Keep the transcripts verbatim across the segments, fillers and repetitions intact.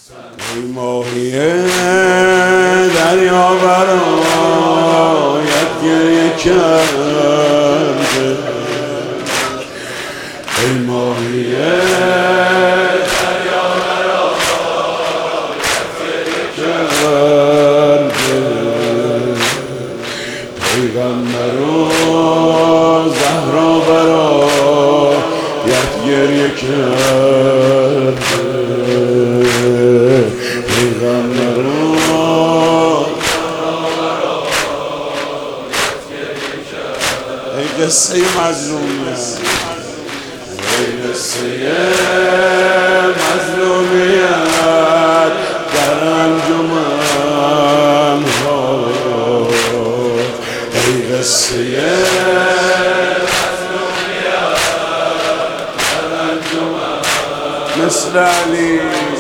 ای ماهی دریا برایت گریه کرده، ای ماهی دریا برایت گریه کرده، پیغمبر و زهرا برایت گریه کرده، پیغمبر و ای قصه مظلومیت، ای قصه مظلومیت در انجمن ها، ای قصه مظلومیت در انجمن، مثل علی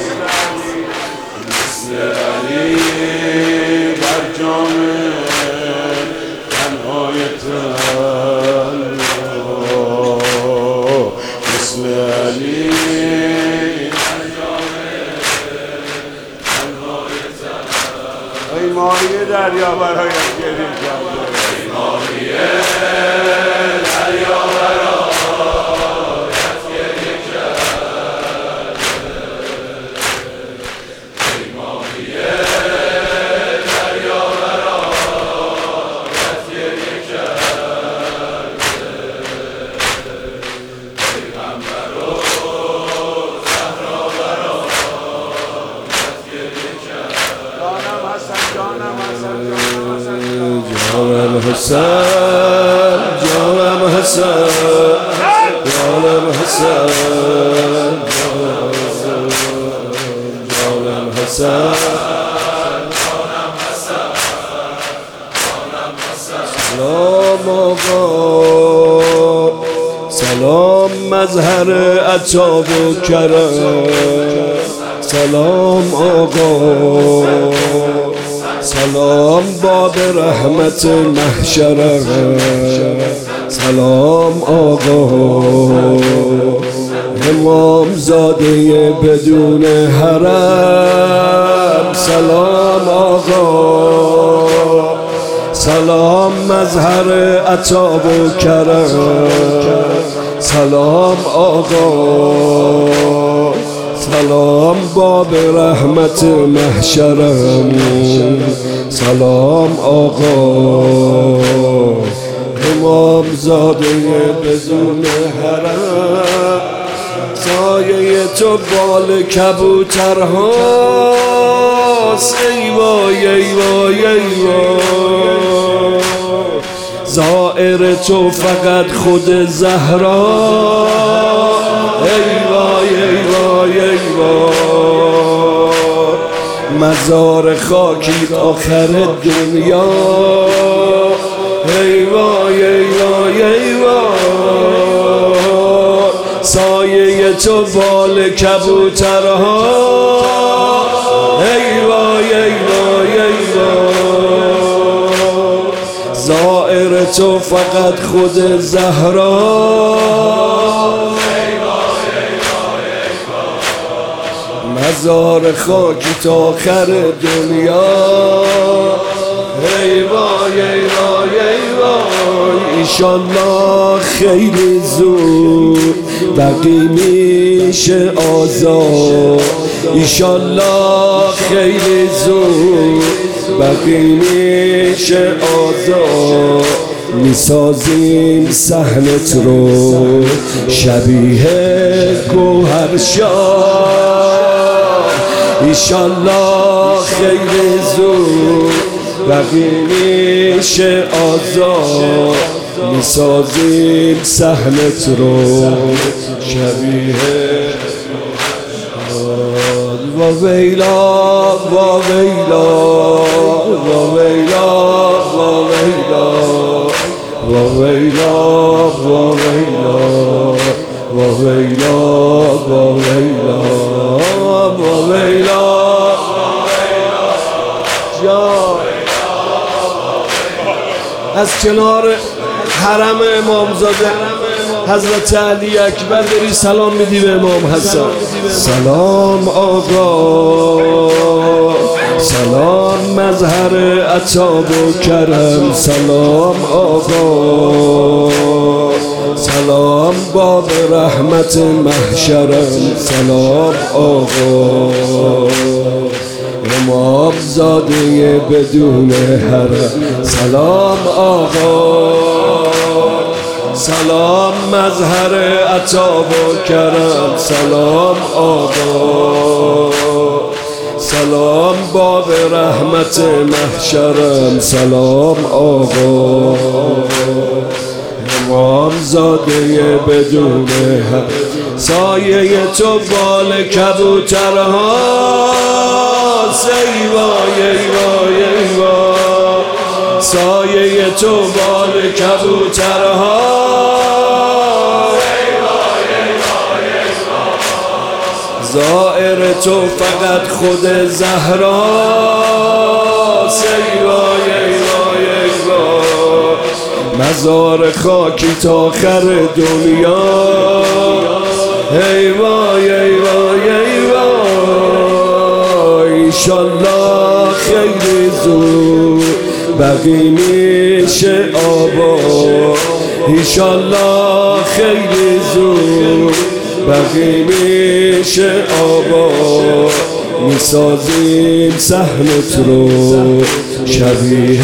مثل علی در جامعه تنهای تنها، مثل علی در جامعه تنهای تنها، ای ماهی دریا برایت گریه کرده، ای ماهی دریا برایت گریه کرده، ای ماهی دریا برایت گریه کرده، پیغمبر و زهرا برایت گریه کرده، جانم حسن جانم حسن جانم حسن جانم حسن جانم حسن جانم حسن سلام آقا، سلام مظهر عطا و کرم، سلام آقا، سلام باب رحمت محشرم، سلام آقا، امام زاده بدون حرم، سلام آقا، سلام مظهر عطا و کرم، سلام آقا، سلام باب رحمت محشرم، سلام آقا، امام زاده بدون حرم، سایه تو بال کبوترهاست، ای وای ای وای ای وای، زائر تو فقط خود زهرا، ای وای ای وای ای وای، مزار خاکی آخر دنیا، ای وای ای وای ای وای، سایه تو بال کبوترها، ای وای ای وای ای وای، زائر تو فقط خود زهرا، مزار خاکی تا آخر دنیا، ای وای ای وای ای وای، ایشالله خیلی زود بقی میشه آزاد، ایشالله خیلی زود بقی میشه آزاد، میسازیم صحنت رو شبیه گوهرشاه، ایشالله خیلی زود بقی میشه آزاد، میسازیم صحنت رو شبیه و ویلا و ویلا و ویلا و ویلا و ویلا و ویلا و ویلا و ویلا و ویلا جان از کنار حرم امامزاده حضرت علی اکبر بری سلام میدی به امام حسن. سلام آقا، سلام مظهر عطا و کرم، سلام آقا، سلام باب رحمت محشرم، سلام آقا، امام زاده بدون حرم، سلام آقا، سلام مظهر عطا و کرم، سلام آقا، سلام باب رحمت محشرم، سلام آقا، امام زاده بدون حد، سایه تو بال کبوترها، ایوای ایوای ایوای، سایه تو بال کبوترها، زائر تو فقط خود زهرا، ایوای ایوای ایوای، مزار خاکی تا آخر دنیا، ایوای ایوای ایوای، ایشالله خیلی زود بقی میشه آباد، ایشالله خیلی زود بقی میشه آباد، میسازیم صحنت رو شبیه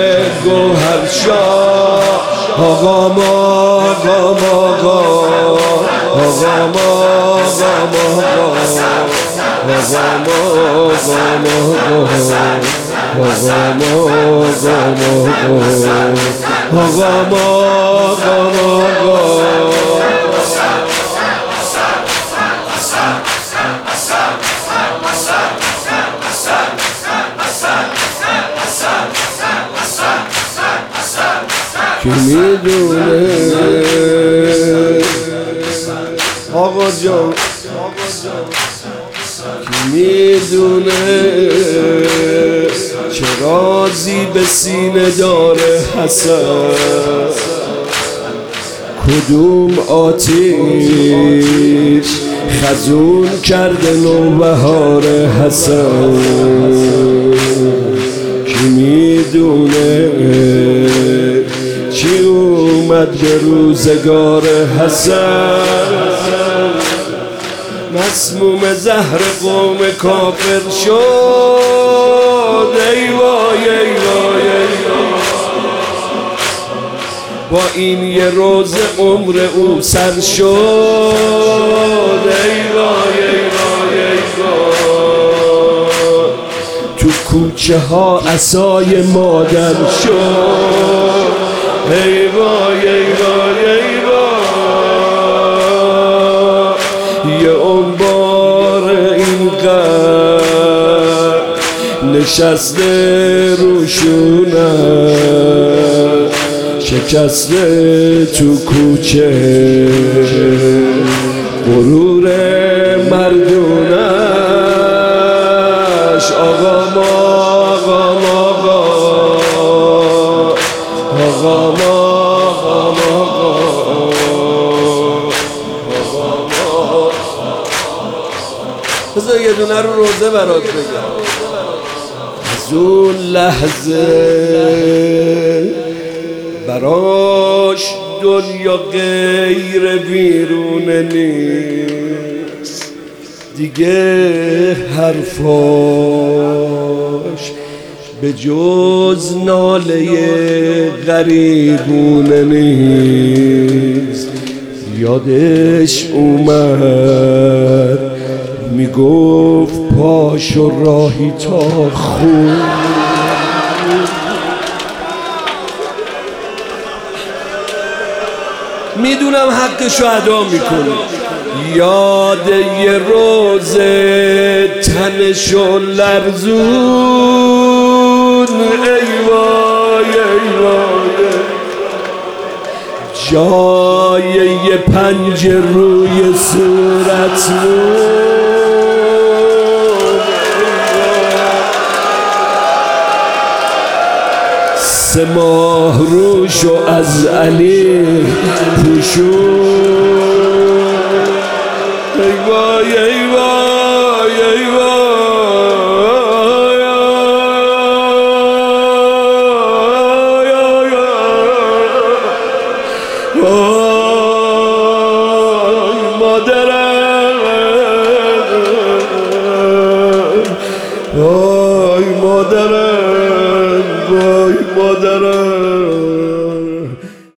گوهرشاه، آقا ما آقا ما آقا، آقا ما آقا ما آقا، آقا ما آقا ما آقا ما آقا، کی میدونه آقا جان، کی میدونه چه رازی به سینه داره حسن، کدوم آتیش خزون کرده نوبهار حسن، کی میدونه چی اومد به روزگار حسن، مسموم زهر قوم کافر شد، ایوای ایوای ایوای، با این یه روز عمر او سر شد، ایوای ایوای ایوای، تو کوچه ها عصای مادر شد، ایوای ایوای ایوای، یه انبار اینقدر نشسته روشونه، شکسته تو کوچه غرور مردونش، آقا ما آقا ما آقا ما بذار یه دونه رو روزه برات بگم. از اون لحظه براش دنیا غیر بیرونه نیست دیگه، حرفاش به جز ناله غریبونه نیست. یادش اومد میگفت پاشو راهی تا خون، میدونم حقشو ادا میکنه. یاد یه روز تنشو لرزون، ایوای ایوای، جای یه پنجه روی صورت سه ماه روشو از علی پوشون، ایوای ایوای ایوای وای مادرم وای مادرم